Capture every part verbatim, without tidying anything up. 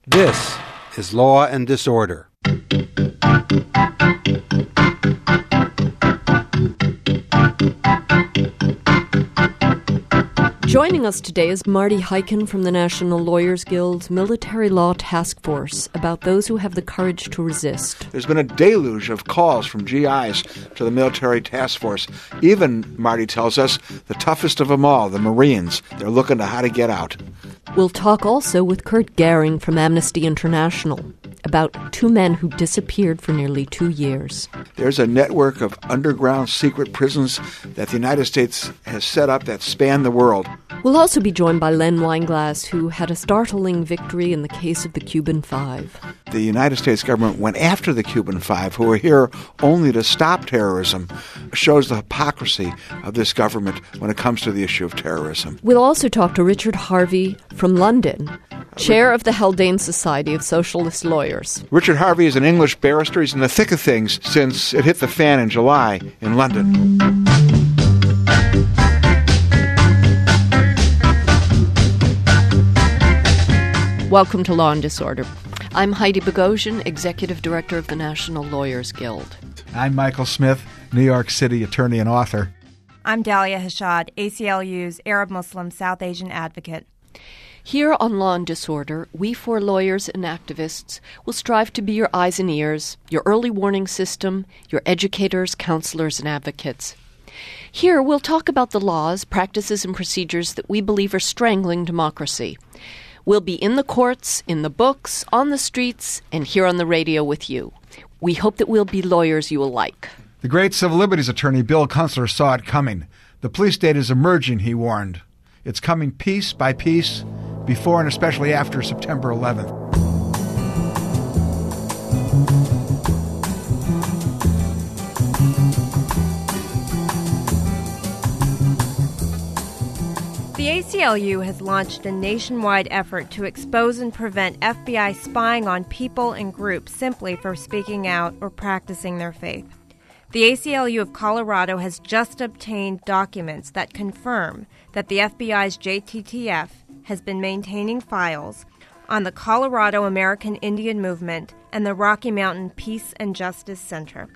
This is Law and Disorder. Joining us today is Marty Hyken from the National Lawyers Guild's Military Law Task Force about those who have the courage to resist. There's been a deluge of calls from G Is to the Military Task Force. Even, Marty tells us, the toughest of them all, the Marines. They're looking to how to get out. We'll talk also with Kurt Gehring from Amnesty International about two men who disappeared for nearly two years. There's a network of underground secret prisons that the United States has set up that span the world. We'll also be joined by Len Weinglass, who had a startling victory in the case of the Cuban Five. The United States government went after the Cuban Five, who are here only to stop terrorism. Shows the hypocrisy of this government when it comes to the issue of terrorism. We'll also talk to Richard Harvey from London, chair of the Haldane Society of Socialist Lawyers. Richard Harvey is an English barrister. He's in the thick of things since it hit the fan in July in London. Welcome to Law and Disorder. I'm Heidi Bogosian, Executive Director of the National Lawyers Guild. I'm Michael Smith, New York City attorney and author. I'm Dalia Hashad, A C L U's Arab Muslim South Asian advocate. Here on Law and Disorder, we four lawyers and activists will strive to be your eyes and ears, your early warning system, your educators, counselors, and advocates. Here we'll talk about the laws, practices, and procedures that we believe are strangling democracy. We'll be in the courts, in the books, on the streets, and here on the radio with you. We hope that we'll be lawyers you will like. The great civil liberties attorney Bill Kunstler saw it coming. The police state is emerging, he warned. It's coming piece by piece, before and especially after September eleventh. The A C L U has launched a nationwide effort to expose and prevent F B I spying on people and groups simply for speaking out or practicing their faith. The A C L U of Colorado has just obtained documents that confirm that the F B I's J T T F has been maintaining files on the Colorado American Indian Movement and the Rocky Mountain Peace and Justice Center.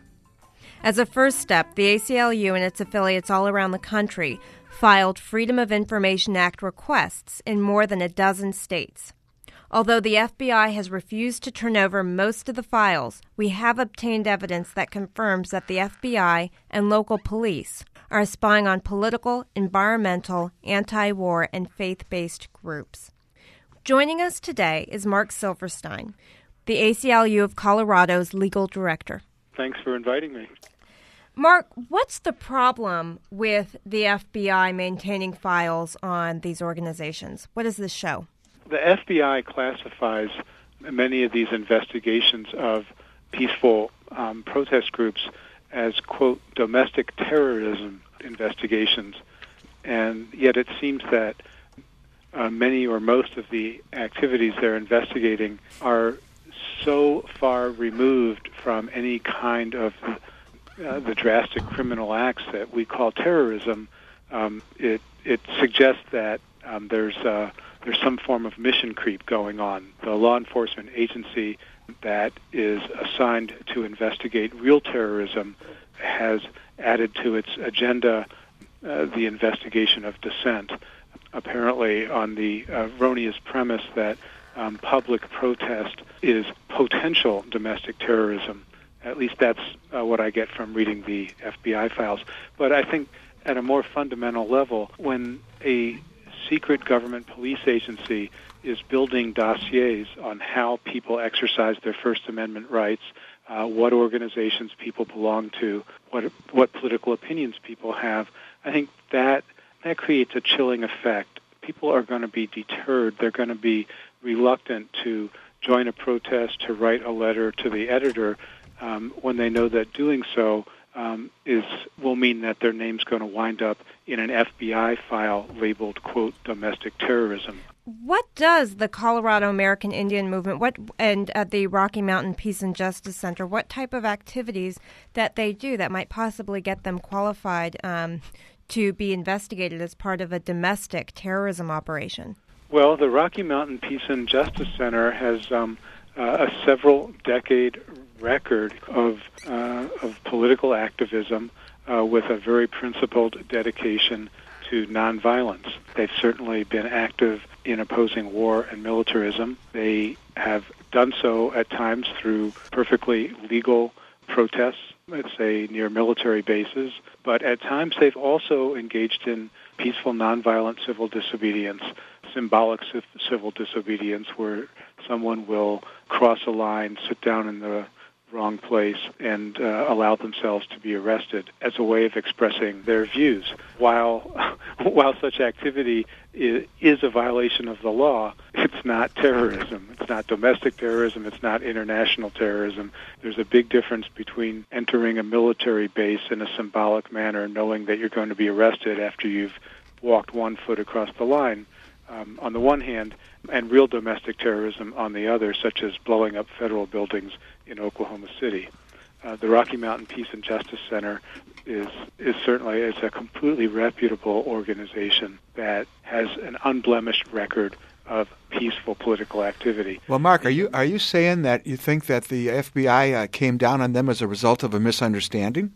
As a first step, the A C L U and its affiliates all around the country filed Freedom of Information Act requests in more than a dozen states. Although the F B I has refused to turn over most of the files, we have obtained evidence that confirms that the F B I and local police are spying on political, environmental, anti-war, and faith-based groups. Joining us today is Mark Silverstein, the A C L U of Colorado's legal director. Thanks for inviting me. Mark, what's the problem with the F B I maintaining files on these organizations? What does this show? The F B I classifies many of these investigations of peaceful um, protest groups as, quote, domestic terrorism investigations. And yet it seems that uh, many or most of the activities they're investigating are so far removed from any kind of uh, the drastic criminal acts that we call terrorism. Um, it, it suggests that um, there's uh, there's some form of mission creep going on. The law enforcement agency that is assigned to investigate real terrorism has added to its agenda uh, the investigation of dissent, apparently on the erroneous premise that um, public protest is potential domestic terrorism. At least that's uh, what I get from reading the F B I files. But I think at a more fundamental level, when a secret government police agency is building dossiers on how people exercise their First Amendment rights, uh, what organizations people belong to, what what political opinions people have, I think that that creates a chilling effect. People are going to be deterred. They're going to be reluctant to join a protest, to write a letter to the editor, um, when they know that doing so um, is will mean that their name's going to wind up in an F B I file labeled, quote, domestic terrorism. What does the Colorado American Indian Movement what and uh, the Rocky Mountain Peace and Justice Center, what type of activities that they do that might possibly get them qualified um, to be investigated as part of a domestic terrorism operation? Well, the Rocky Mountain Peace and Justice Center has um, uh, a several-decade record of uh, of political activism uh, with a very principled dedication to nonviolence. They've certainly been active in opposing war and militarism. They have done so at times through perfectly legal protests, let's say near military bases, but at times they've also engaged in peaceful nonviolent civil disobedience, symbolic civil disobedience, where someone will cross a line, sit down in the wrong place, and uh, allow themselves to be arrested as a way of expressing their views. While while such activity is, is a violation of the law, it's not terrorism. It's not domestic terrorism. It's not international terrorism. There's a big difference between entering a military base in a symbolic manner, knowing that you're going to be arrested after you've walked one foot across the line, um, on the one hand, and real domestic terrorism on the other, such as blowing up federal buildings in Oklahoma City. Uh, the Rocky Mountain Peace and Justice Center is is certainly is a completely reputable organization that has an unblemished record of peaceful political activity. Well, Mark, are you are you saying that you think that the F B I uh, came down on them as a result of a misunderstanding?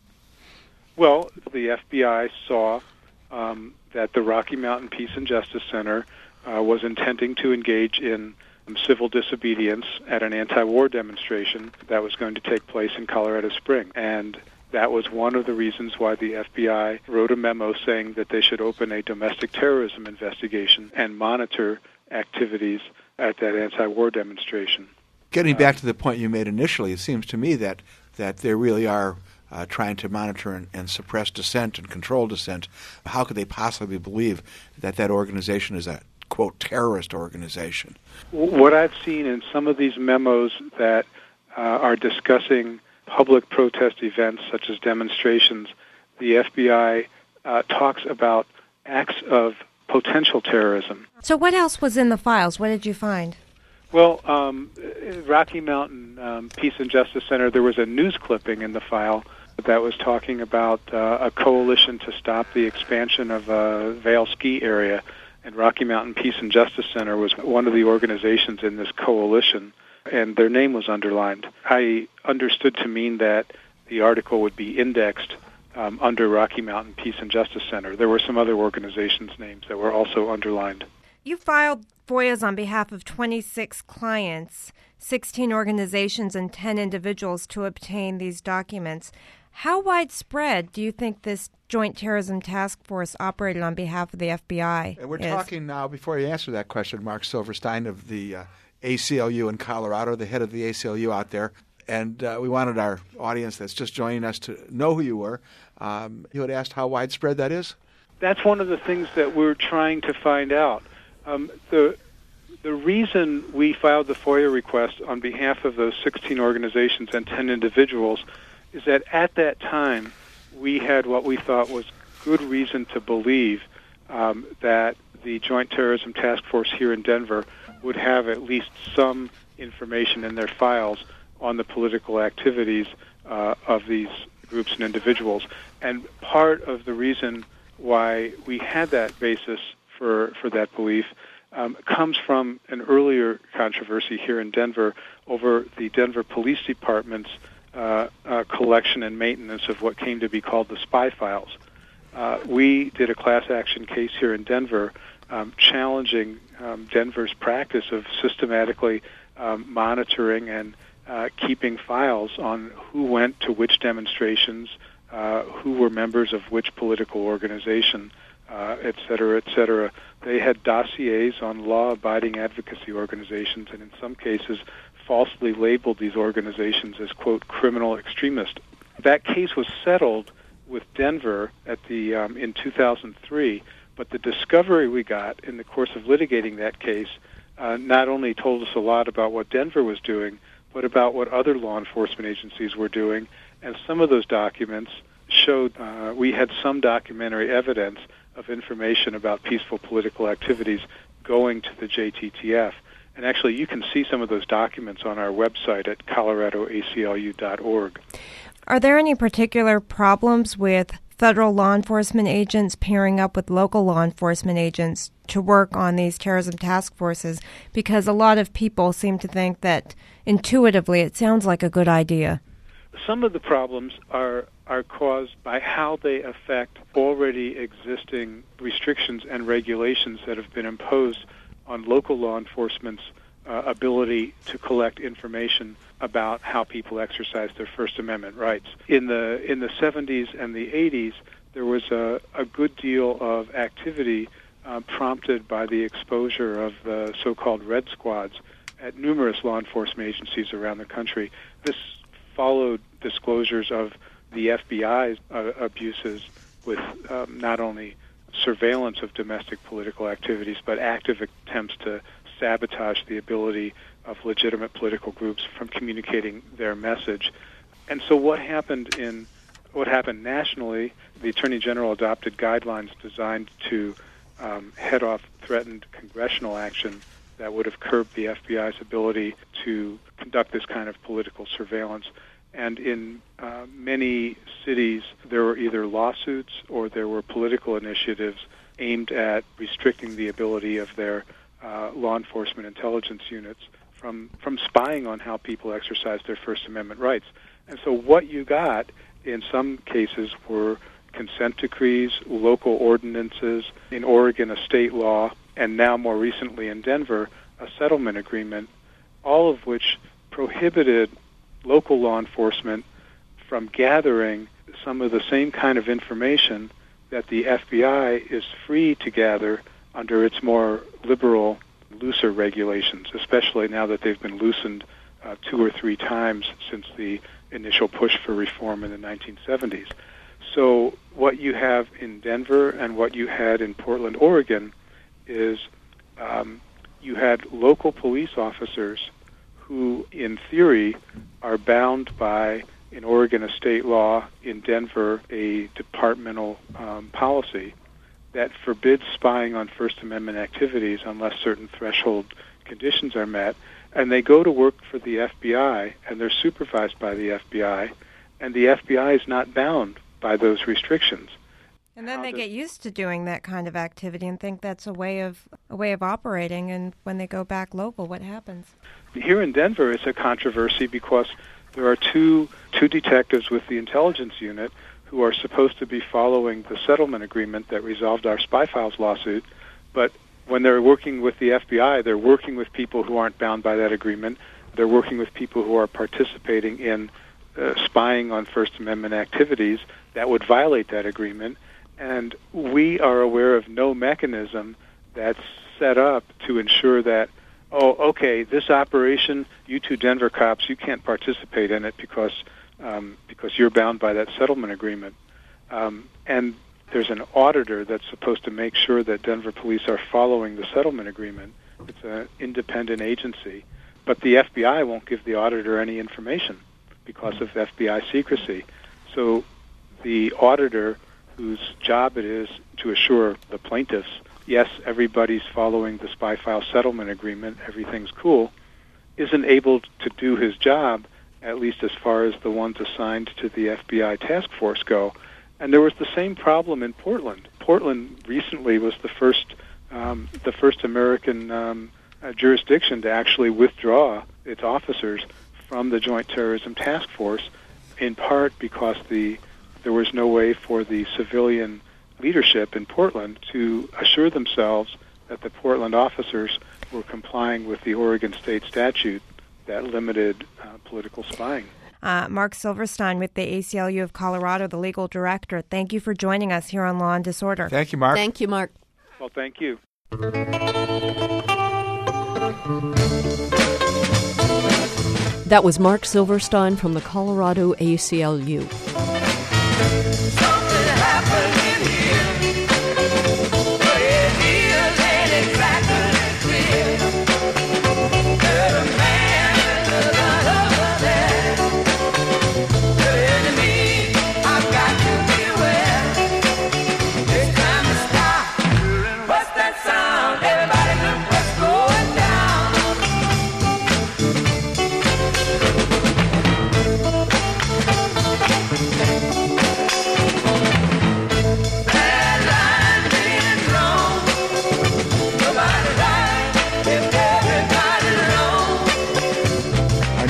Well, the F B I saw um, that the Rocky Mountain Peace and Justice Center uh, was intending to engage in um, civil disobedience at an anti-war demonstration that was going to take place in Colorado Springs. And that was one of the reasons why the F B I wrote a memo saying that they should open a domestic terrorism investigation and monitor activities at that anti-war demonstration. Getting back to the point you made initially, it seems to me that, that there really are uh, trying to monitor and, and suppress dissent and control dissent. How could they possibly believe that that organization is a, quote, terrorist organization? What I've seen in some of these memos that uh, are discussing public protest events such as demonstrations, the F B I uh, talks about acts of potential terrorism. So what else was in the files? What did you find? Well, um, Rocky Mountain um, Peace and Justice Center, there was a news clipping in the file that was talking about uh, a coalition to stop the expansion of a Vail ski area, and Rocky Mountain Peace and Justice Center was one of the organizations in this coalition, and their name was underlined. I understood to mean that the article would be indexed um, under Rocky Mountain Peace and Justice Center. There were some other organizations' names that were also underlined. You filed F O I As on behalf of twenty-six clients, sixteen organizations, and ten individuals to obtain these documents. How widespread do you think this Joint Terrorism Task Force operated on behalf of the F B I? And we're is? talking now, before you answer that question, Mark Silverstein of the uh, A C L U in Colorado, the head of the A C L U out there. And uh, we wanted our audience that's just joining us to know who you were. Um, you had asked how widespread that is? That's one of the things that we're trying to find out. Um, the the reason we filed the F O I A request on behalf of those sixteen organizations and ten individuals is that at that time we had what we thought was good reason to believe um, that the Joint Terrorism Task Force here in Denver would have at least some information in their files on the political activities uh, of these groups and individuals. And part of the reason why we had that basis for, for that belief um, comes from an earlier controversy here in Denver over the Denver Police Department's uh, uh, collection and maintenance of what came to be called the spy files. Uh, we did a class action case here in Denver um, challenging um, Denver's practice of systematically um, monitoring and uh, keeping files on who went to which demonstrations, uh, who were members of which political organization, uh, et cetera, et cetera. They had dossiers on law-abiding advocacy organizations, and in some cases falsely labeled these organizations as, quote, criminal extremist. That case was settled with Denver at the um, in two thousand three, but the discovery we got in the course of litigating that case uh, not only told us a lot about what Denver was doing, but about what other law enforcement agencies were doing, and some of those documents showed uh, we had some documentary evidence of information about peaceful political activities going to the J T T F. And actually, you can see some of those documents on our website at colorado A C L U dot org. Are there any particular problems with federal law enforcement agents pairing up with local law enforcement agents to work on these terrorism task forces? Because a lot of people seem to think that intuitively it sounds like a good idea. Some of the problems are are caused by how they affect already existing restrictions and regulations that have been imposed on local law enforcement's uh, ability to collect information about how people exercise their First Amendment rights. In the in the seventies and the eighties, there was a, a good deal of activity uh, prompted by the exposure of the so-called red squads at numerous law enforcement agencies around the country. This followed disclosures of the F B I's uh, abuses with um, not only surveillance of domestic political activities, but active attempts to sabotage the ability of legitimate political groups from communicating their message. And so what happened in what happened nationally, the Attorney General adopted guidelines designed to um, head off threatened congressional action that would have curbed the F B I's ability to conduct this kind of political surveillance. And in uh, many cities, there were either lawsuits or there were political initiatives aimed at restricting the ability of their uh, law enforcement intelligence units from, from spying on how people exercise their First Amendment rights. And so what you got in some cases were consent decrees, local ordinances, in Oregon a state law, and now more recently in Denver a settlement agreement, all of which prohibited local law enforcement from gathering some of the same kind of information that the F B I is free to gather under its more liberal, looser regulations, especially now that they've been loosened uh, two or three times since the initial push for reform in the nineteen seventies. So what you have in Denver and what you had in Portland, Oregon, is um, you had local police officers who, in theory, are bound by, in Oregon, a state law, in Denver, a departmental um, policy that forbids spying on First Amendment activities unless certain threshold conditions are met. And they go to work for the F B I, and they're supervised by the F B I, and the F B I is not bound by those restrictions. And then they get used to doing that kind of activity and think that's a way of a way of operating. And when they go back local, what happens? Here in Denver, it's a controversy because there are two two detectives with the intelligence unit who are supposed to be following the settlement agreement that resolved our Spy Files lawsuit. But when they're working with the F B I, they're working with people who aren't bound by that agreement. They're working with people who are participating in uh, spying on First Amendment activities that would violate that agreement. And we are aware of no mechanism that's set up to ensure that, oh, okay, this operation, you two Denver cops, you can't participate in it because um, because you're bound by that settlement agreement. Um, and there's an auditor that's supposed to make sure that Denver police are following the settlement agreement. It's an independent agency. But the F B I won't give the auditor any information because of F B I secrecy. So the auditor, whose job it is to assure the plaintiffs, yes, everybody's following the Spy File settlement agreement, everything's cool, isn't able to do his job, at least as far as the ones assigned to the F B I task force go. And there was the same problem in Portland. Portland recently was the first um, the first American um, uh, jurisdiction to actually withdraw its officers from the Joint Terrorism Task Force, in part because the there was no way for the civilian leadership in Portland to assure themselves that the Portland officers were complying with the Oregon state statute that limited uh, political spying. Uh, Mark Silverstein with the A C L U of Colorado, the legal director. Thank you for joining us here on Law and Disorder. Thank you, Mark. Thank you, Mark. Well, thank you. That was Mark Silverstein from the Colorado A C L U.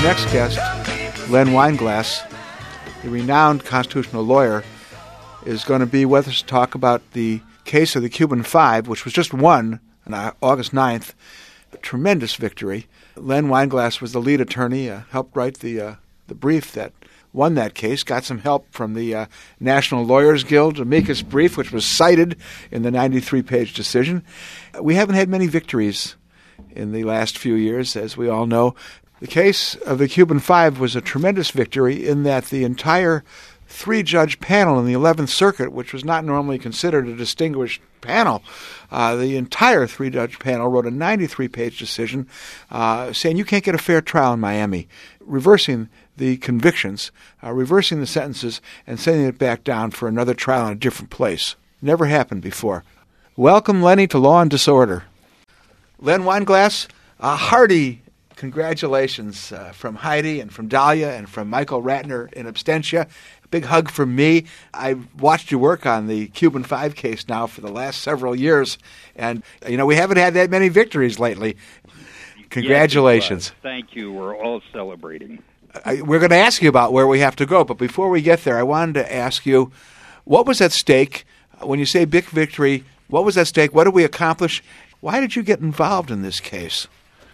next guest, Len Weinglass, the renowned constitutional lawyer, is going to be with us to talk about the case of the Cuban Five, which was just won on August ninth. A tremendous victory. Len Weinglass was the lead attorney, uh, helped write the uh, the brief that won that case, got some help from the uh, National Lawyers Guild amicus brief, which was cited in the ninety-three page decision. We haven't had many victories in the last few years, as we all know. The case of the Cuban Five was a tremendous victory in that the entire three-judge panel in the eleventh Circuit, which was not normally considered a distinguished panel, uh, the entire three-judge panel wrote a ninety-three page decision uh, saying you can't get a fair trial in Miami, reversing the convictions, uh, reversing the sentences, and sending it back down for another trial in a different place. Never happened before. Welcome, Lenny, to Law and Disorder. Len Weinglass, a hearty congratulations uh, from Heidi and from Dahlia and from Michael Ratner in absentia. A big hug from me. I've watched you work on the Cuban Five case now for the last several years, and, you know, we haven't had that many victories lately. Congratulations. Yes, thank you. We're all celebrating. I, we're going to ask you about where we have to go, but before we get there, I wanted to ask you, what was at stake? When you say big victory, what was at stake? What did we accomplish? Why did you get involved in this case?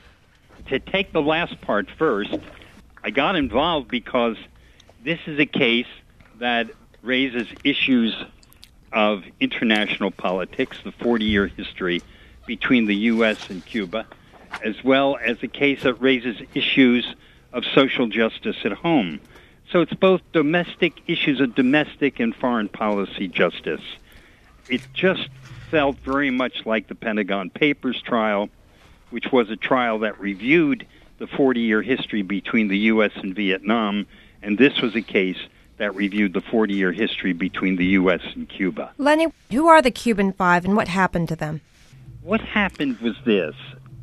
To take the last part first, I got involved because this is a case that raises issues of international politics, the forty-year history between the U S and Cuba, as well as a case that raises issues of social justice at home. So it's both domestic issues of domestic and foreign policy justice. It just felt very much like the Pentagon Papers trial, which was a trial that reviewed the forty-year history between the U S and Vietnam, and this was a case that reviewed the forty-year history between the U S and Cuba. Lenny, who are the Cuban Five and what happened to them? What happened was this.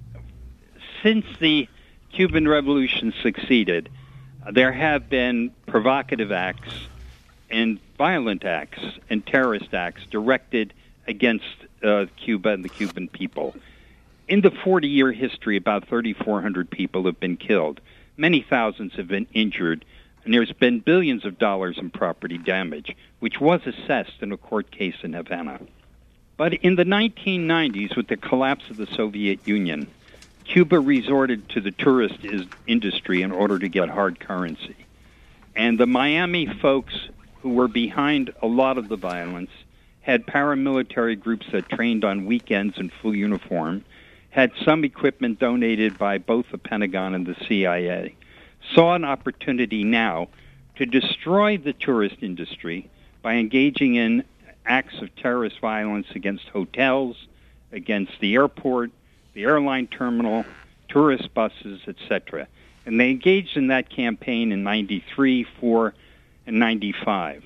Since the Cuban Revolution succeeded, there have been provocative acts and violent acts and terrorist acts directed against uh, Cuba and the Cuban people. In the forty-year history, about thirty-four hundred people have been killed. Many thousands have been injured, and there's been billions of dollars in property damage, which was assessed in a court case in Havana. But in the nineteen nineties, with the collapse of the Soviet Union, Cuba resorted to the tourist is- industry in order to get hard currency. And the Miami folks who were behind a lot of the violence had paramilitary groups that trained on weekends in full uniform, had some equipment donated by both the Pentagon and the C I A, saw an opportunity now to destroy the tourist industry by engaging in acts of terrorist violence against hotels, against the airport, the airline terminal, tourist buses, et cetera. And they engaged in that campaign in ninety-three, four, and ninety-five.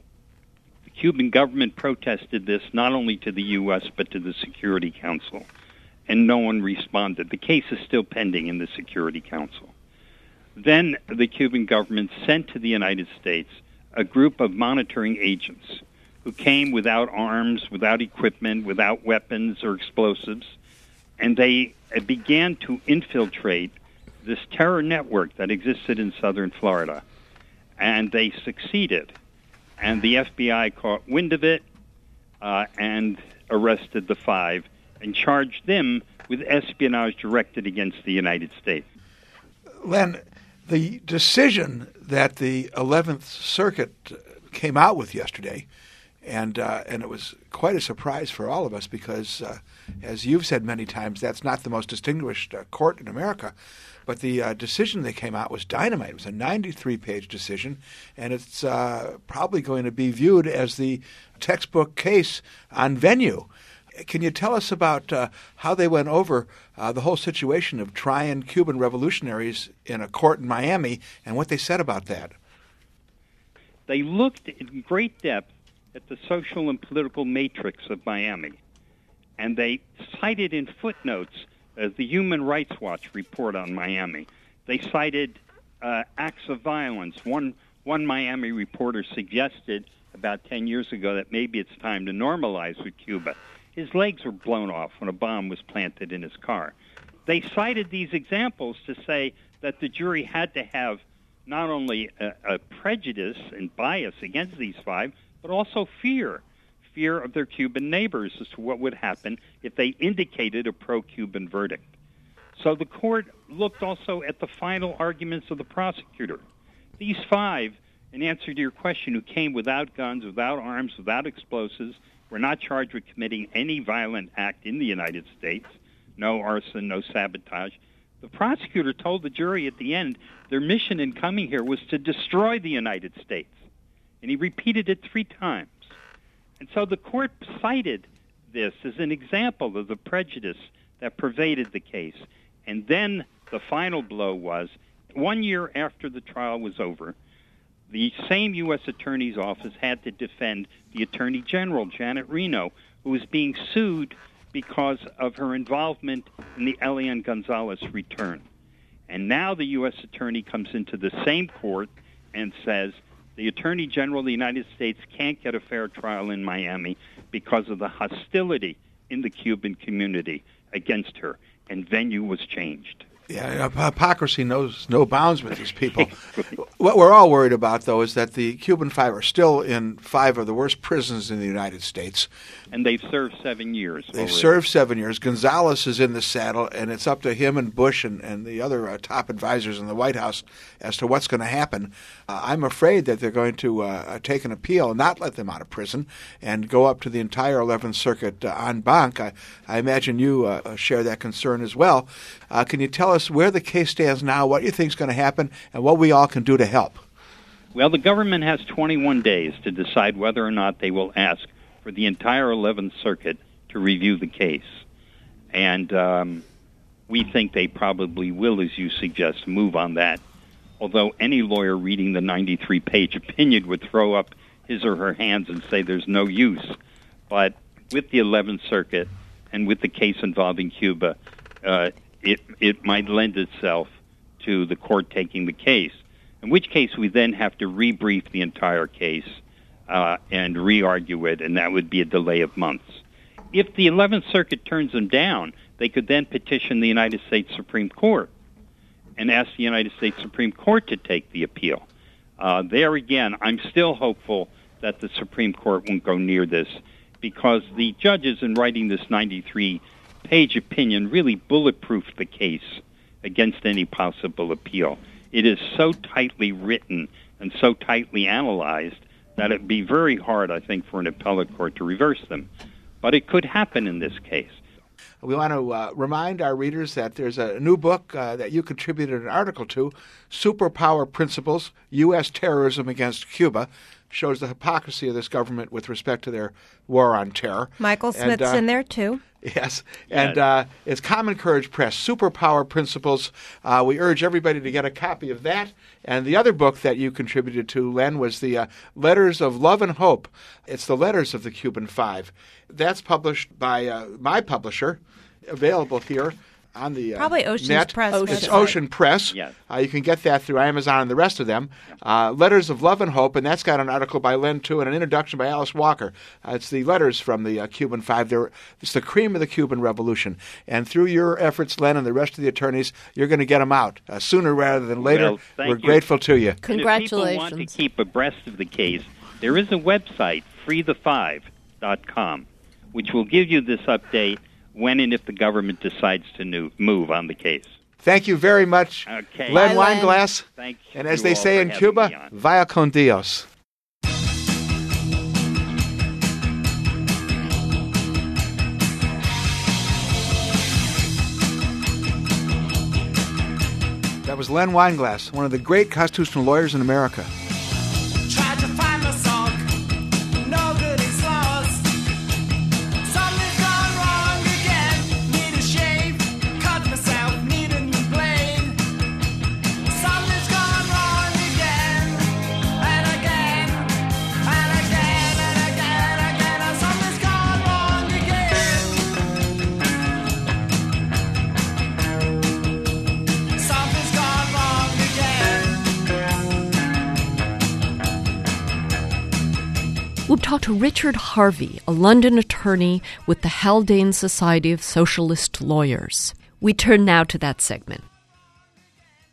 The Cuban government protested this not only to the U S but to the Security Council, and no one responded. The case is still pending in the Security Council. Then the Cuban government sent to the United States a group of monitoring agents who came without arms, without equipment, without weapons or explosives, and they began to infiltrate this terror network that existed in southern Florida. And they succeeded. And the F B I caught wind of it uh, and arrested the five and charged them with espionage directed against the United States. Len, the decision that the eleventh Circuit came out with yesterday, and uh, and it was quite a surprise for all of us because, uh, as you've said many times, that's not the most distinguished uh, court in America. But the uh, decision they came out was dynamite. It was a ninety-three page decision, and it's uh, probably going to be viewed as the textbook case on venue. Can you tell us about uh, how they went over uh, the whole situation of trying Cuban revolutionaries in a court in Miami and what they said about that? They looked in great depth at the social and political matrix of Miami, and they cited in footnotes uh, the Human Rights Watch report on Miami. They cited uh, acts of violence. One, one Miami reporter suggested about ten years ago that maybe it's time to normalize with Cuba. His legs were blown off when a bomb was planted in his car. They cited these examples to say that the jury had to have not only a, a prejudice and bias against these five, but also fear, fear of their Cuban neighbors as to what would happen if they indicated a pro-Cuban verdict. So the court looked also at the final arguments of the prosecutor. These five, in answer to your question, who came without guns, without arms, without explosives, were not charged with committing any violent act in the United States, no arson, no sabotage. The prosecutor told the jury at the end their mission in coming here was to destroy the United States. And he repeated it three times. And so the court cited this as an example of the prejudice that pervaded the case. And then the final blow was, one year after the trial was over, the same U S Attorney's Office had to defend the Attorney General, Janet Reno, who was being sued because of her involvement in the Elian Gonzalez return. And now the U S Attorney comes into the same court and says the Attorney General of the United States can't get a fair trial in Miami because of the hostility in the Cuban community against her, and venue was changed. Yeah, hypocrisy knows no bounds with these people. What we're all worried about, though, is that the Cuban Five are still in five of the worst prisons in the United States. And they've served seven years. They've already. served seven years. Gonzalez is in the saddle, and it's up to him and Bush and, and the other uh, top advisors in the White House as to what's going to happen. Uh, I'm afraid that they're going to uh, take an appeal and not let them out of prison and go up to the entire eleventh Circuit uh, en banc. I, I imagine you uh, share that concern as well. Uh, can you tell us where the case stands now, what you think is going to happen, and what we all can do to help? Well, the government has twenty-one days to decide whether or not they will ask for the entire eleventh Circuit to review the case. And um, we think they probably will, as you suggest, move on that, although any lawyer reading the ninety-three page opinion would throw up his or her hands and say there's no use. But with the eleventh Circuit and with the case involving Cuba, uh, it, it might lend itself to the court taking the case, in which case we then have to rebrief the entire case uh, and re-argue it, and that would be a delay of months. If the eleventh Circuit turns them down, they could then petition the United States Supreme Court and ask the United States Supreme Court to take the appeal. Uh, there again, I'm still hopeful that the Supreme Court won't go near this, because the judges in writing this ninety-three page opinion really bulletproofed the case against any possible appeal. It is so tightly written and so tightly analyzed that it would be very hard, I think, for an appellate court to reverse them. But it could happen in this case. We want to uh, remind our readers that there's a new book uh, that you contributed an article to, Superpower Principles, U S Terrorism Against Cuba, shows the hypocrisy of this government with respect to their war on terror. Michael Smith's and, uh, in there, too. Yes, and uh, it's Common Courage Press, Superpower Principles. Uh, we urge everybody to get a copy of that. And the other book that you contributed to, Len, was the uh, Letters of Love and Hope. It's the Letters of the Cuban Five. That's published by uh, my publisher, available here on the uh, Probably Ocean's net. Press. It's website. Ocean Press. Yes. Uh, you can get that through Amazon and the rest of them. Uh, Letters of Love and Hope, and that's got an article by Len, too, and an introduction by Alice Walker. Uh, it's the letters from the uh, Cuban Five. They're, it's the cream of the Cuban Revolution. And through your efforts, Len, and the rest of the attorneys, you're going to get them out uh, sooner rather than later. Well, thank We're you. grateful to you. Congratulations. And if people want to keep abreast of the case, there is a website, free the five dot com, which will give you this update when and if the government decides to new, move on the case. Thank you very much, Okay. Len Bye, Len. Weinglass. Thank you And as all they say for in having Cuba, me on. vaya con Dios. That was Len Weinglass, one of the great constitutional lawyers in America. Tried to find the song, no good, it's lost. Something's gone wrong again. Need a shave, cut myself, need a new blade. Something's gone wrong again, and again, and again, and again, again. And something's gone wrong again. Something's gone wrong again. We'll talk to Richard Harvey, a London attorney with the Haldane Society of Socialist Lawyers. We turn now to that segment.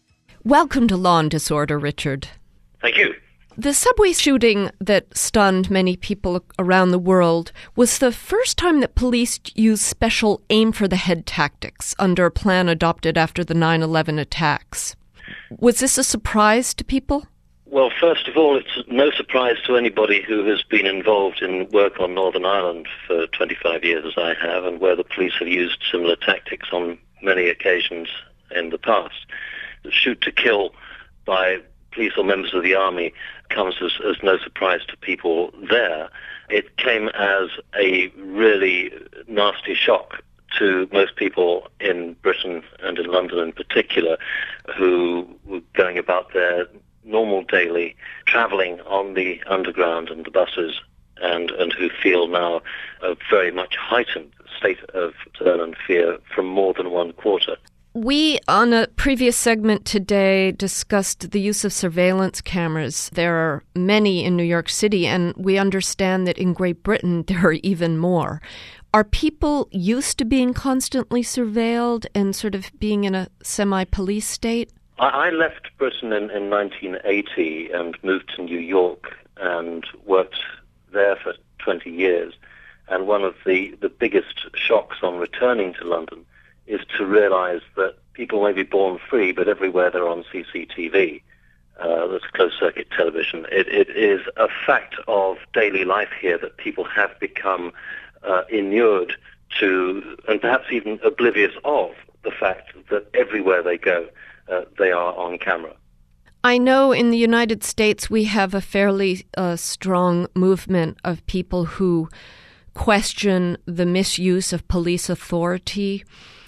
Welcome to Law and Disorder, Richard. Thank you. The subway shooting that stunned many people around the world was the first time that police used special aim-for-the-head tactics under a plan adopted after the nine eleven attacks. Was this a surprise to people? Well, first of all, it's no surprise to anybody who has been involved in work on Northern Ireland for twenty-five years, as I have, and where the police have used similar tactics on many occasions in the past. The shoot to kill by police or members of the army comes as, as no surprise to people there. It came as a really nasty shock to most people in Britain and in London in particular, who were going about their normal daily travelling on the underground and the buses, and, and who feel now a very much heightened state of concern and fear from more than one quarter. We, on a previous segment today, discussed the use of surveillance cameras. There are many in New York City, and we understand that in Great Britain there are even more. Are people used to being constantly surveilled and sort of being in a semi-police state? I, I left Britain in, in nineteen eighty and moved to New York and worked there for twenty years. And one of the, the biggest shocks on returning to London is to realize that people may be born free, but everywhere they're on C C T V, uh, that's closed-circuit television. It, it is a fact of daily life here that people have become uh, inured to, and perhaps even oblivious of, the fact that everywhere they go, uh, they are on camera. I know in the United States we have a fairly uh, strong movement of people who question the misuse of police authority,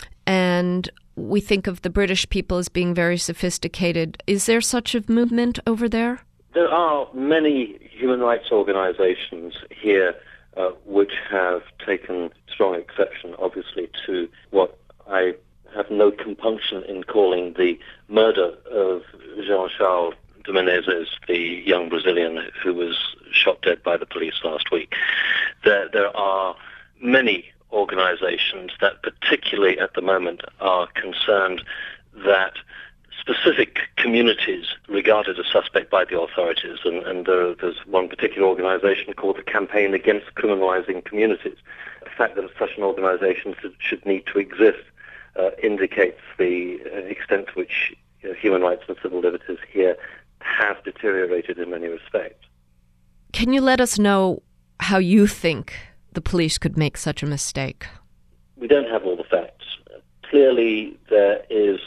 and we think of the British people as being very sophisticated. Is there such a movement over there? There are many human rights organizations here uh, which have taken strong exception, obviously, to what I have no compunction in calling the murder of Jean-Charles de Menezes, the young Brazilian who was shot dead by the police last week. There, there are many organizations that particularly at the moment are concerned that specific communities regarded as suspect by the authorities, and, and there, there's one particular organization called the Campaign Against Criminalizing Communities. The fact that such an organization should, should need to exist uh, indicates the uh, extent to which you know, human rights and civil liberties here have deteriorated in many respects. Can you let us know how you think the police could make such a mistake? We don't have all the facts. Clearly, there is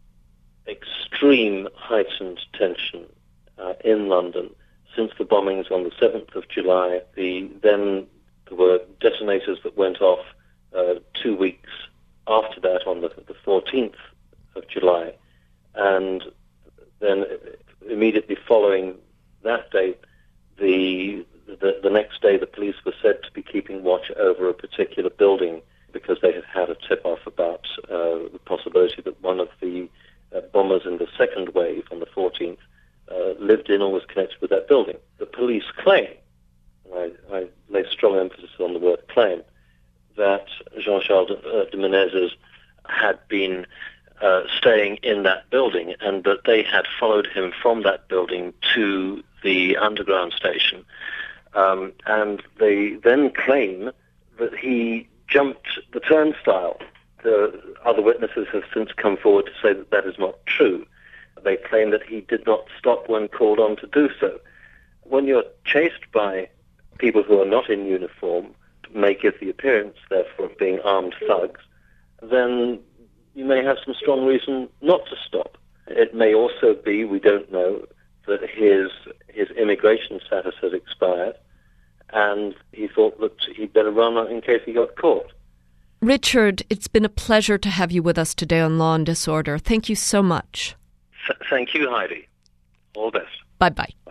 extreme heightened tension uh, in London since the bombings on the seventh of July. The, then there were detonators that went off uh, two weeks after that on the, the fourteenth of July. And then immediately following that date, the The, the next day, the police were said to be keeping watch over a particular building because they had had a tip-off about uh, the possibility that one of the uh, bombers in the second wave on the fourteenth uh, lived in or was connected with that building. The police claim, and I, I lay strong emphasis on the word claim, that Jean-Charles de, uh, de Menezes had been uh, staying in that building and that they had followed him from that building to the underground station. Um, and they then claim that he jumped the turnstile. The other witnesses have since come forward to say that that is not true. They claim that he did not stop when called on to do so. When you're chased by people who are not in uniform, may give the appearance, therefore, of being armed thugs, then you may have some strong reason not to stop. It may also be, we don't know, that his his immigration status has expired, and he thought that he'd better run in case he got caught. Richard, it's been a pleasure to have you with us today on Law and Disorder. Thank you so much. Th- thank you, Heidi. All the best. Bye-bye. Bye.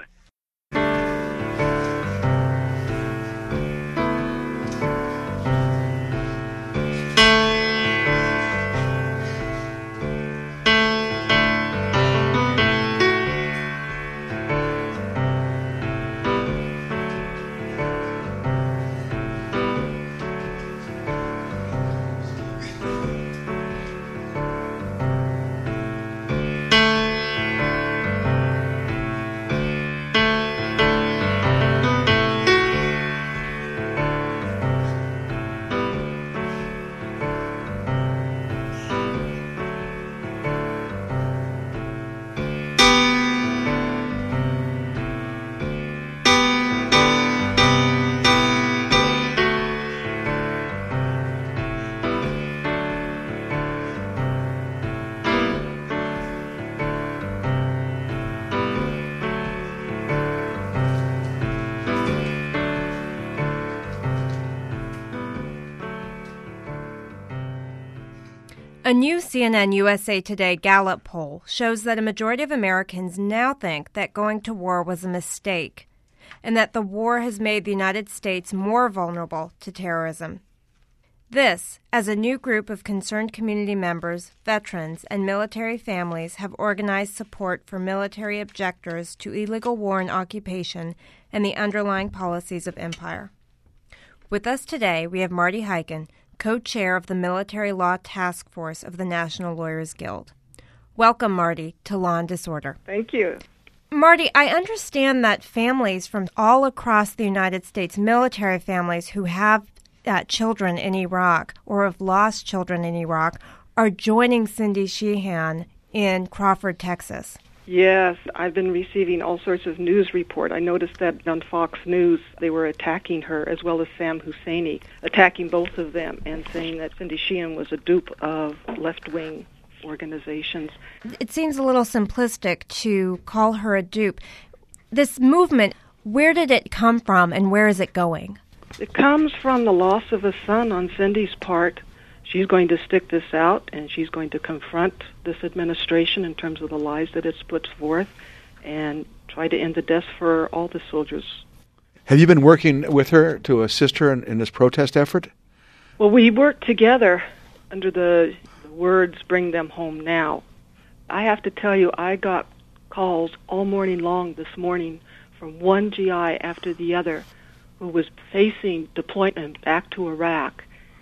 A new C N N U S A Today Gallup poll shows that a majority of Americans now think that going to war was a mistake, and that the war has made the United States more vulnerable to terrorism. This, as a new group of concerned community members, veterans, and military families have organized support for military objectors to illegal war and occupation and the underlying policies of empire. With us today, we have Marty Heiken, co-chair of the Military Law Task Force of the National Lawyers Guild. Welcome, Marty, to Law and Disorder. Thank you. Marty, I understand that families from all across the United States, military families who have uh, children in Iraq or have lost children in Iraq, are joining Cindy Sheehan in Crawford, Texas. Yes, I've been receiving all sorts of news report. I noticed that on Fox News they were attacking her, as well as Sam Husseini, attacking both of them and saying that Cindy Sheehan was a dupe of left-wing organizations. It seems a little simplistic to call her a dupe. This movement, where did it come from and where is it going? It comes from the loss of a son on Cindy's part. She's going to stick this out, and she's going to confront this administration in terms of the lies that it's put forth and try to end the deaths for all the soldiers. Have you been working with her to assist her in, in this protest effort? Well, we worked together under the, the words, "Bring them home now." I have to tell you, I got calls all morning long this morning from one G I after the other who was facing deployment back to Iraq.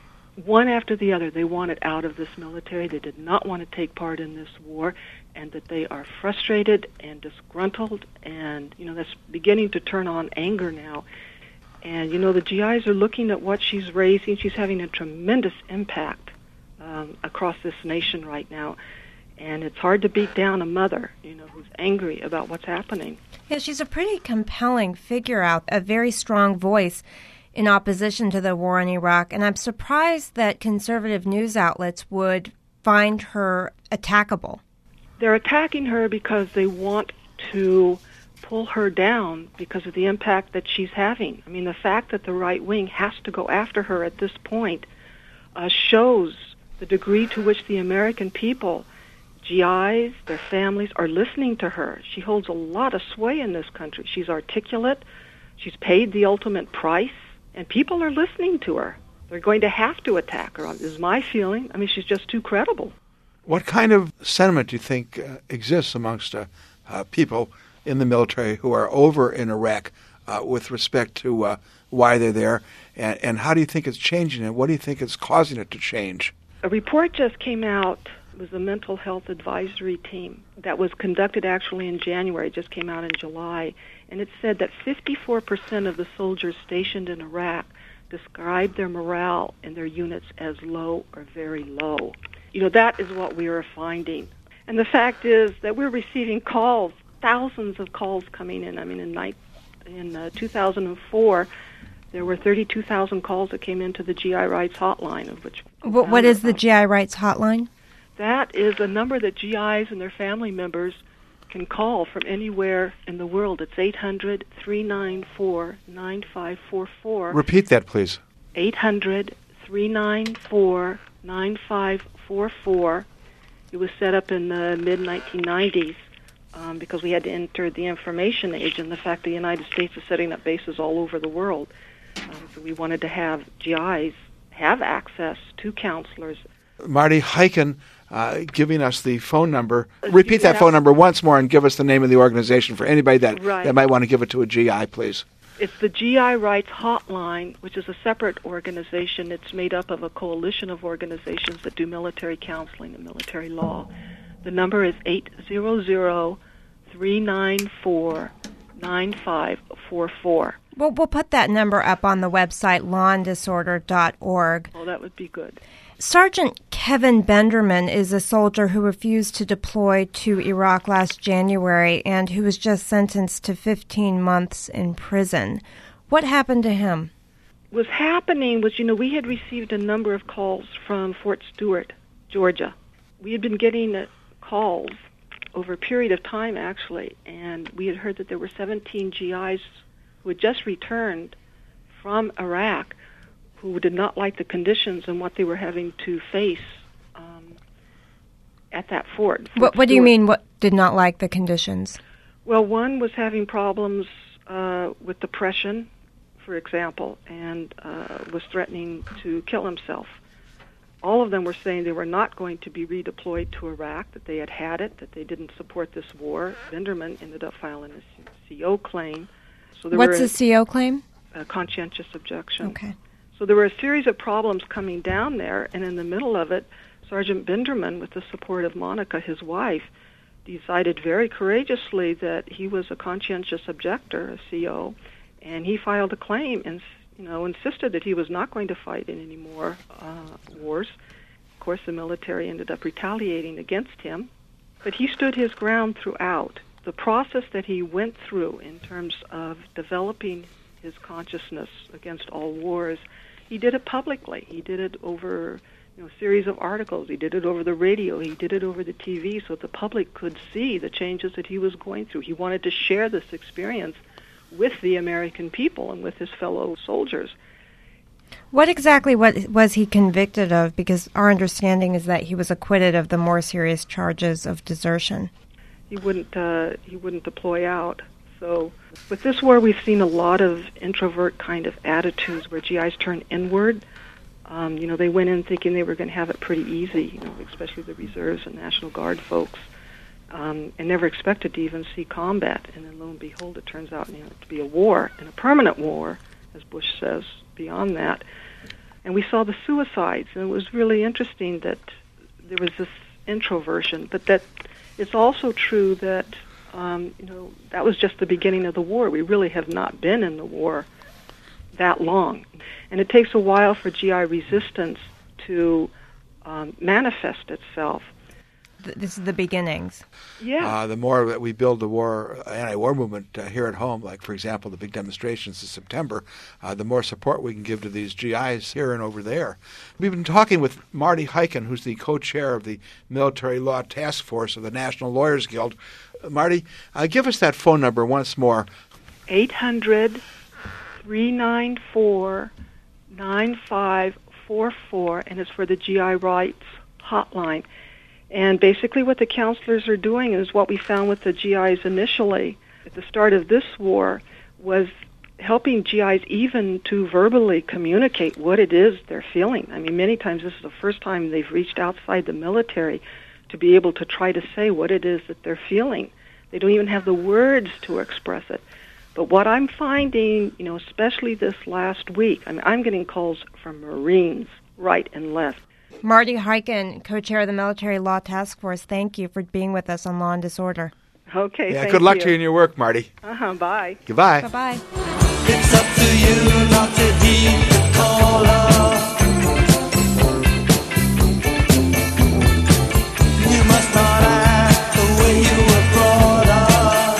One after the other, they wanted out of this military. They did not want to take part in this war, and that they are frustrated and disgruntled, and, you know, that's beginning to turn on anger now. And, you know, the G Is are looking at what she's raising. She's having a tremendous impact um, across this nation right now, and it's hard to beat down a mother, you know, who's angry about what's happening. Yeah, she's a pretty compelling figure out, a very strong voice in opposition to the war in Iraq, and I'm surprised that conservative news outlets would find her attackable. They're attacking her because they want to pull her down because of the impact that she's having. I mean, the fact that the right wing has to go after her at this point uh, shows the degree to which the American people, G Is, their families, are listening to her. She holds a lot of sway in this country. She's articulate. She's paid the ultimate price. And people are listening to her. They're going to have to attack her, is my feeling. I mean, she's just too credible. What kind of sentiment do you think uh, exists amongst uh, uh, people in the military who are over in Iraq uh, with respect to uh, why they're there? And, and how do you think it's changing, and what do you think is causing it to change? A report just came out. It was a mental health advisory team that was conducted actually in January. It just came out in July. And it said that fifty-four percent of the soldiers stationed in Iraq described their morale in their units as low or very low. You know, that is what we are finding. And the fact is that we're receiving calls, thousands of calls coming in. I mean, in, night, in uh, two thousand four, there were thirty-two thousand calls that came into the G I Rights Hotline, of which... What, what is the G I Rights Hotline? That is a number that G Is and their family members can call from anywhere in the world. It's eight hundred, three nine four, nine five four four. Repeat that, please. eight hundred, three nine four, nine five four four. It was set up in the mid nineteen nineties um, because we had to enter the information age and the fact the United States is setting up bases all over the world. Um, so we wanted to have G Is have access to counselors. Marty Heiken, uh, giving us the phone number. Repeat that phone number once more and give us the name of the organization for anybody that, right. that might want to give it to a G I, please. It's the G I Rights Hotline, which is a separate organization. It's made up of a coalition of organizations that do military counseling and military law. The number is eight hundred, three nine four, nine five four four. Well, we'll put that number up on the website, law and disorder dot org. Oh, that would be good. Sergeant Kevin Benderman is a soldier who refused to deploy to Iraq last January and who was just sentenced to fifteen months in prison. What happened to him? What was happening was, you know, we had received a number of calls from Fort Stewart, Georgia. We had been getting uh, calls over a period of time, actually, and we had heard that there were seventeen G Is who had just returned from Iraq who did not like the conditions and what they were having to face um, at that fort. Fort What, what do you Stewart. mean, what did not like the conditions? Well, one was having problems uh, with depression, for example, and uh, was threatening to kill himself. All of them were saying they were not going to be redeployed to Iraq, that they had had it, that they didn't support this war. Binderman ended up filing a C O claim. So there What's were the C O claim? a conscientious objection. Okay. So there were a series of problems coming down there, and in the middle of it, Sergeant Binderman, with the support of Monica, his wife, decided very courageously that he was a conscientious objector, a C O, and he filed a claim and, you know, insisted that he was not going to fight in any more uh, wars. Of course, the military ended up retaliating against him, but he stood his ground throughout. The process that he went through in terms of developing his consciousness against all wars, he did it publicly. He did it over, you know, a series of articles. He did it over the radio. He did it over the T V so the public could see the changes that he was going through. He wanted to share this experience with the American people and with his fellow soldiers. What exactly what was he convicted of? Because our understanding is that he was acquitted of the more serious charges of desertion. He wouldn't. Uh, he wouldn't deploy out. So with this war, we've seen a lot of introvert kind of attitudes where G Is turn inward. Um, you know, they went in thinking they were going to have it pretty easy, you know, especially the reserves and National Guard folks, um, and never expected to even see combat. And then lo and behold, it turns out, you know, to be a war, and a permanent war, as Bush says, beyond that. And we saw the suicides, and it was really interesting that there was this introversion, but that it's also true that, um, you know, that was just the beginning of the war. We really have not been in the war that long. And it takes a while for G I resistance to um, manifest itself. Th- This is the beginnings. Yeah. Uh, the more that we build the war, anti-war movement uh, here at home, like, for example, the big demonstrations in September, uh, the more support we can give to these G Is here and over there. We've been talking with Marty Hyken, who's the co-chair of the Military Law Task Force of the National Lawyers Guild. Uh, Marty, uh, give us that phone number once more. eight hundred, three nine four, nine five four four, and it's for the G I Rights Hotline. And basically what the counselors are doing is what we found with the G Is initially at the start of this war was helping G Is even to verbally communicate what it is they're feeling. I mean, many times this is the first time they've reached outside the military to be able to try to say what it is that they're feeling. They don't even have the words to express it. But what I'm finding, you know, especially this last week, I mean, I'm getting calls from Marines right and left. Marty Hyken, co-chair of the Military Law Task Force, thank you for being with us on Law and Disorder. Okay, Yeah, thank good luck you. to you in your work, Marty. Uh-huh, bye. Goodbye. Bye-bye. It's up to you not to heed the call of. You must not act the way you were brought up.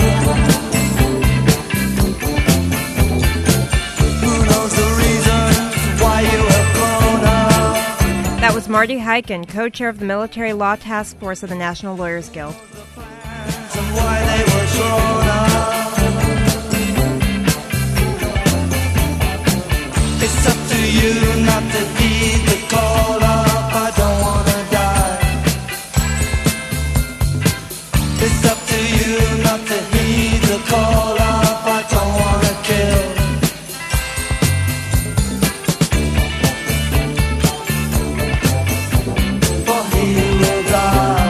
Who knows the reasons why you have grown up? That was Marty Hyken, co-chair of the Military Law Task Force of the National Lawyers Guild. And why they were grown up. It's up to you not to heed the call up. I don't wanna die. It's up to you not to heed the call up. I don't wanna kill. For he will die.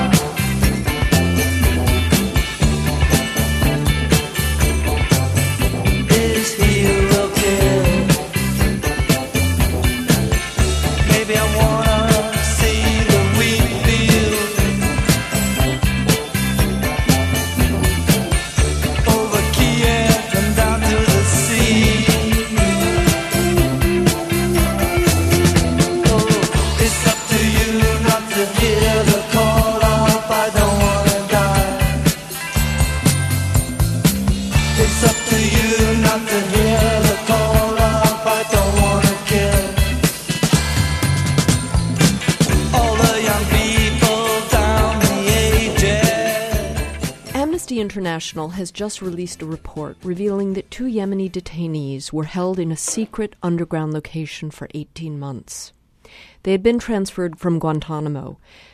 Is he who will kill? Maybe I wanna see the wheat field over Kiev and down to the sea. Oh, it's up to you not to hear the call up. I don't wanna die. It's up to you not to hear the call up. I don't wanna kill. All the young people down the ages. Amnesty International has just released a report revealing that two Yemeni detainees were held in a secret underground location for eighteen months. They had been transferred from Guantanamo,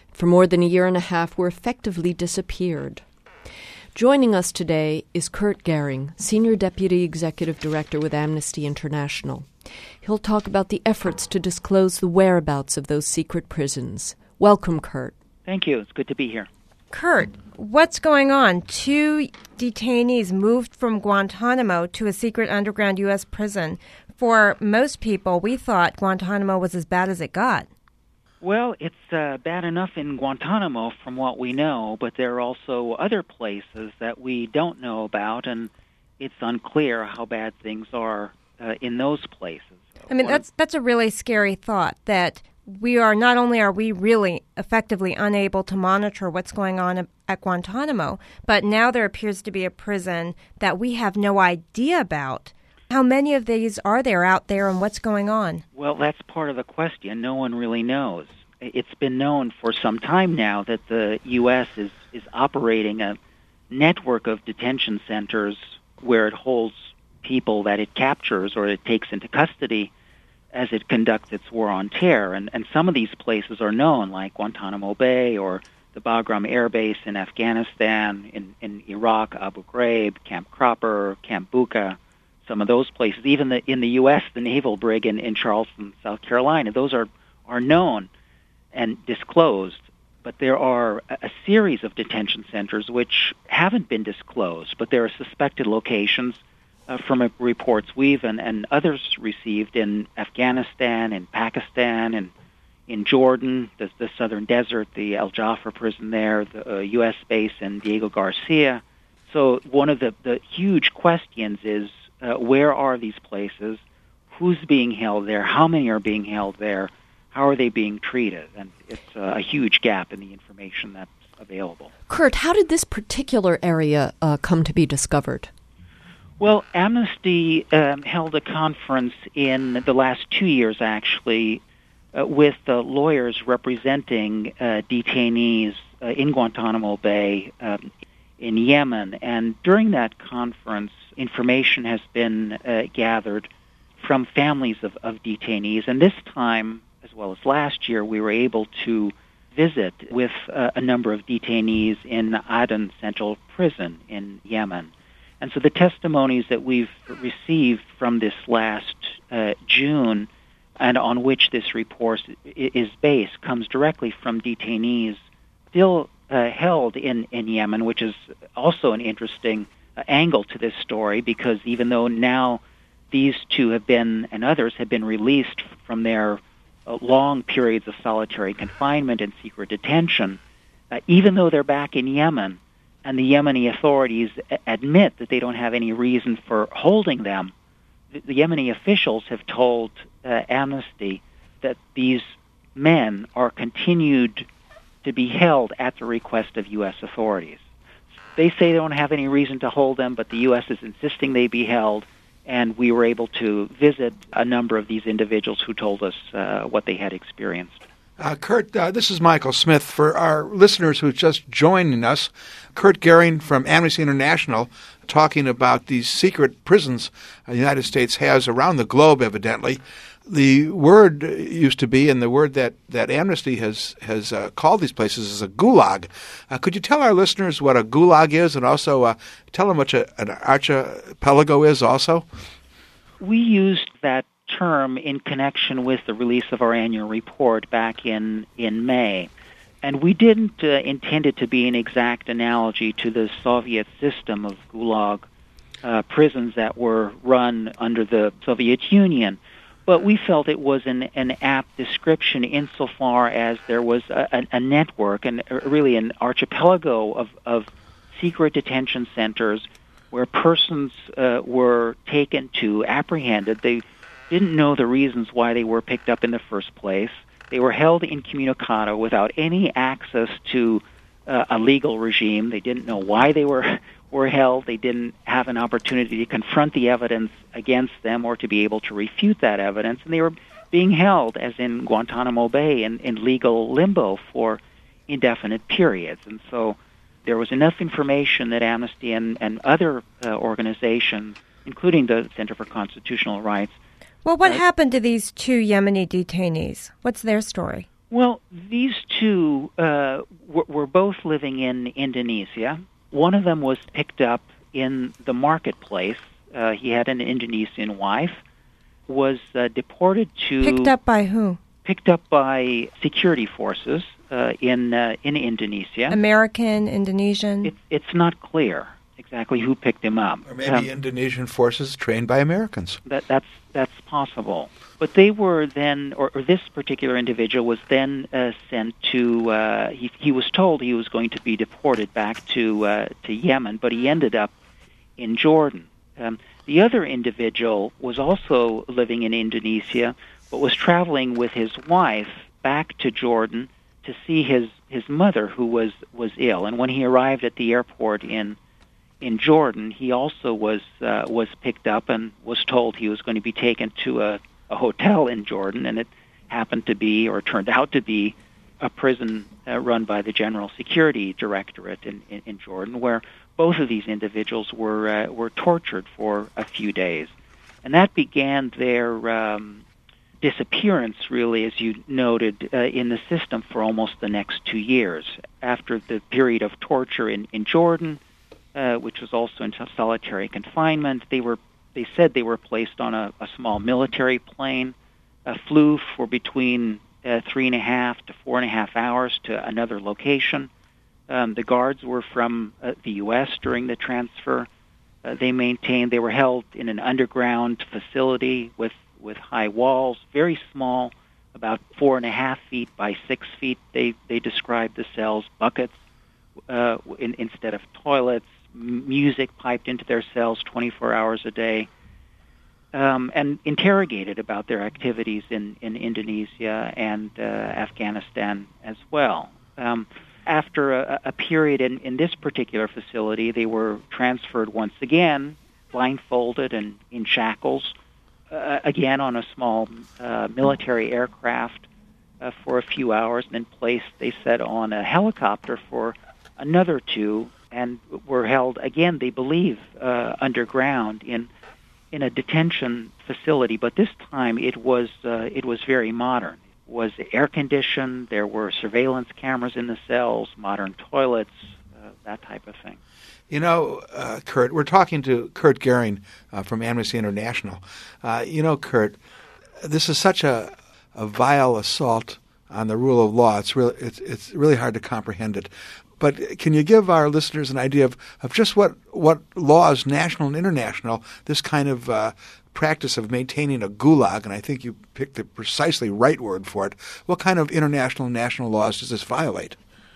for more than a year and a half, were effectively disappeared. Joining us today is Kurt Gehring, Senior Deputy Executive Director with Amnesty International. He'll talk about the efforts to disclose the whereabouts of those secret prisons. Welcome, Kurt. Thank you. It's good to be here. Kurt, what's going on? Two detainees moved from Guantanamo to a secret underground U S prison. For most people, we thought Guantanamo was as bad as it got. Well, it's uh, bad enough in Guantanamo from what we know, but there are also other places that we don't know about, and it's unclear how bad things are uh, in those places. I mean, One that's that's a really scary thought, that we are, not only are we really effectively unable to monitor what's going on at Guantanamo, but now there appears to be a prison that we have no idea about. How many of these are there out there, and what's going on? Well, that's part of the question. No one really knows. It's been known for some time now that the U S is, is operating a network of detention centers where it holds people that it captures or it takes into custody as it conducts its war on terror. And, and some of these places are known, like Guantanamo Bay or the Bagram Air Base in Afghanistan, in, in Iraq, Abu Ghraib, Camp Cropper, Camp Bucca. Some of those places, even the, in the U S, the Naval Brig in, in Charleston, South Carolina, those are, are known and disclosed. But there are a, a series of detention centers which haven't been disclosed, but there are suspected locations uh, from a, reports we've and, and others received in Afghanistan, in Pakistan, and in Jordan, the, the Southern Desert, the Al Jaffa prison there, the uh, U S base in Diego Garcia. So one of the, the huge questions is, Uh, where are these places? Who's being held there? How many are being held there? How are they being treated? And it's uh, a huge gap in the information that's available. Kurt, how did this particular area uh, come to be discovered? Well, Amnesty um, held a conference in the last two years, actually, uh, with uh, lawyers representing uh, detainees uh, in Guantanamo Bay, um, in Yemen. And during that conference, information has been uh, gathered from families of, of detainees. And this time, as well as last year, we were able to visit with uh, a number of detainees in Aden Central Prison in Yemen. And so the testimonies that we've received from this last uh, June and on which this report is based comes directly from detainees still uh, held in, in Yemen, which is also an interesting uh, angle to this story, because even though now these two have been, and others have been released from their uh, long periods of solitary confinement and secret detention, uh, even though they're back in Yemen, and the Yemeni authorities admit that they don't have any reason for holding them, the, the Yemeni officials have told uh, Amnesty that these men are continued to be held at the request of U S authorities. They say they don't have any reason to hold them, but the U S is insisting they be held, and we were able to visit a number of these individuals who told us uh, what they had experienced. Uh, Kurt, uh, this is Michael Smith. For our listeners who are just joining us, Kurt Gehring from Amnesty International talking about these secret prisons the United States has around the globe, evidently. The word used to be, and the word that, that Amnesty has, has uh, called these places is a gulag. Uh, could you tell our listeners what a gulag is, and also uh, tell them what a, an archipelago is also? We used that term in connection with the release of our annual report back in, in May. And we didn't uh, intend it to be an exact analogy to the Soviet system of gulag uh, prisons that were run under the Soviet Union. But we felt it was an, an apt description insofar as there was a, a network and really an archipelago of, of secret detention centers where persons uh, were taken to, apprehended. They didn't know the reasons why they were picked up in the first place. They were held incommunicado without any access to uh, a legal regime. They didn't know why they were were held. They didn't have an opportunity to confront the evidence against them or to be able to refute that evidence. And they were being held, as in Guantanamo Bay, in, in legal limbo for indefinite periods. And so there was enough information that Amnesty and, and other uh, organizations, including the Center for Constitutional Rights, Well, what uh, happened to these two Yemeni detainees? What's their story? Well, these two uh, w- were both living in Indonesia. One of them was picked up in the marketplace. Uh, he had an Indonesian wife, was uh, deported to... Picked up by who? Picked up by security forces uh, in uh, in Indonesia. American, Indonesian? It, it's not clear exactly who picked him up. Or maybe Um, Indonesian forces trained by Americans. That, that's that's possible. But they were then, or, or this particular individual was then uh, sent to. Uh, he he was told he was going to be deported back to uh, to Yemen, but he ended up in Jordan. Um, the other individual was also living in Indonesia, but was traveling with his wife back to Jordan to see his his mother, who was was ill. And when he arrived at the airport in in Jordan, he also was uh, was picked up and was told he was going to be taken to a, a hotel in Jordan, and it happened to be, or turned out to be, a prison uh, run by the General Security Directorate in, in, in Jordan, where both of these individuals were uh, were tortured for a few days, and that began their um, disappearance, really, as you noted, uh, in the system for almost the next two years. After the period of torture in, in Jordan, Uh, which was also in solitary confinement. They were, they said they were placed on a, a small military plane, uh, flew for between uh, three and a half to four and a half hours to another location. Um, the guards were from uh, the U S during the transfer. Uh, they maintained, they were held in an underground facility with, with high walls, very small, about four and a half feet by six feet. They, they described the cells, buckets uh, in, instead of toilets, music piped into their cells twenty-four hours a day, um, and interrogated about their activities in, in Indonesia and uh, Afghanistan as well. Um, after a, a period in, in this particular facility, they were transferred once again, blindfolded and in shackles, uh, again on a small uh, military aircraft uh, for a few hours, and then placed, they said, on a helicopter for another two, and were held again, they believe, uh, underground in in a detention facility. But this time it was uh, it was very modern. It was air conditioned. There were surveillance cameras in the cells, modern toilets, uh, that type of thing. You know, uh, Kurt, we're talking to Kurt Gehring uh, from Amnesty International. Uh, you know, Kurt, this is such a, a vile assault on the rule of law. It's really it's it's really hard to comprehend it. But can you give our listeners an idea of, of just what, what laws, national and international, this kind of uh, practice of maintaining a gulag, and I think you picked the precisely right word for it, what kind of international and national laws does this violate?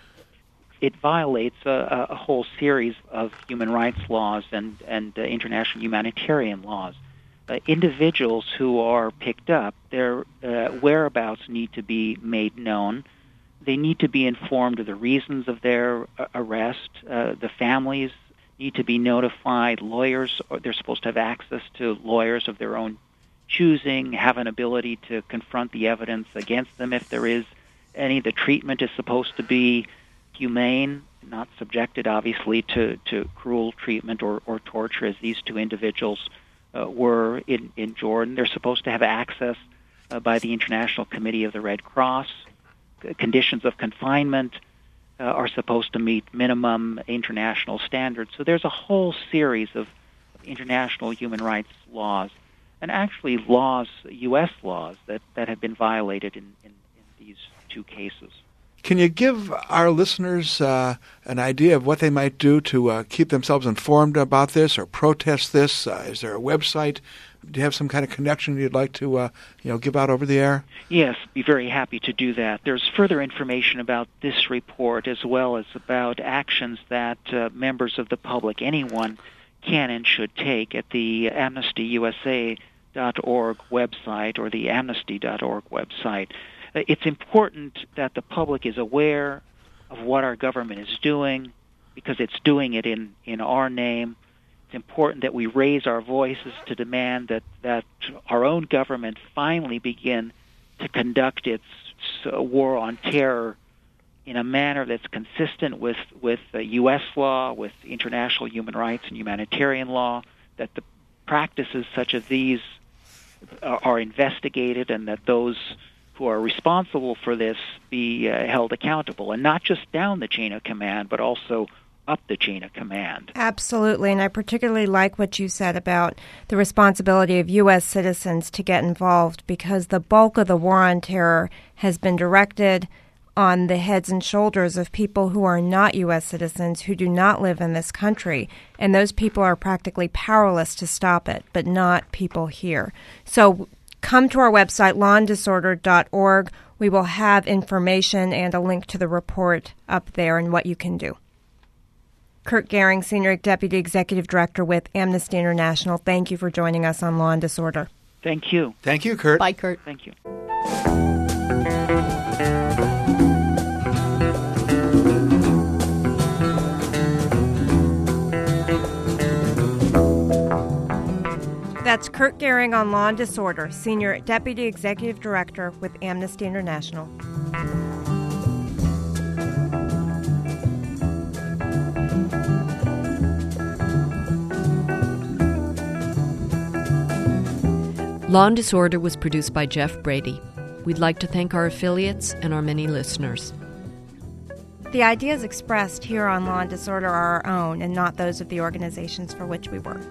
It violates a, a whole series of human rights laws and, and uh, international humanitarian laws. Uh, individuals who are picked up, their uh, whereabouts need to be made known. They need to be informed of the reasons of their uh, arrest. Uh, the families need to be notified. Lawyers, or they're supposed to have access to lawyers of their own choosing, have an ability to confront the evidence against them if there is any. The treatment is supposed to be humane, not subjected, obviously, to, to cruel treatment or, or torture, as these two individuals uh, were in, in Jordan. They're supposed to have access uh, by the International Committee of the Red Cross. Conditions of confinement uh, are supposed to meet minimum international standards. So there's a whole series of international human rights laws, and actually laws, U S laws, that, that have been violated in, in, in these two cases. Can you give our listeners uh, an idea of what they might do to uh, keep themselves informed about this or protest this? Uh, is there a website? Do you have some kind of connection you'd like to, uh, you know, give out over the air? Yes, be very happy to do that. There's further information about this report, as well as about actions that uh, members of the public, anyone, can and should take at the amnesty u s a dot org website or the amnesty dot org website. Uh, it's important that the public is aware of what our government is doing, because it's doing it in, in our name. It's important that we raise our voices to demand that, that our own government finally begin to conduct its uh, war on terror in a manner that's consistent with, with uh, U S law, with international human rights and humanitarian law, that the practices such as these are, are investigated, and that those who are responsible for this be uh, held accountable, and not just down the chain of command, but also up the chain of command. Absolutely, and I particularly like what you said about the responsibility of U S citizens to get involved, because the bulk of the war on terror has been directed on the heads and shoulders of people who are not U S citizens, who do not live in this country, and those people are practically powerless to stop it, but not people here. So come to our website, law and disorder dot org. We will have information and a link to the report up there and what you can do. Kurt Gehring, Senior Deputy Executive Director with Amnesty International, thank you for joining us on Law and Disorder. Thank you. Thank you, Kurt. Bye, Kurt. Thank you. That's Kurt Gehring on Law and Disorder, Senior Deputy Executive Director with Amnesty International. Law and Disorder was produced by Jeff Brady. We'd like to thank our affiliates and our many listeners. The ideas expressed here on Law and Disorder are our own and not those of the organizations for which we work.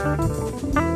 Bye.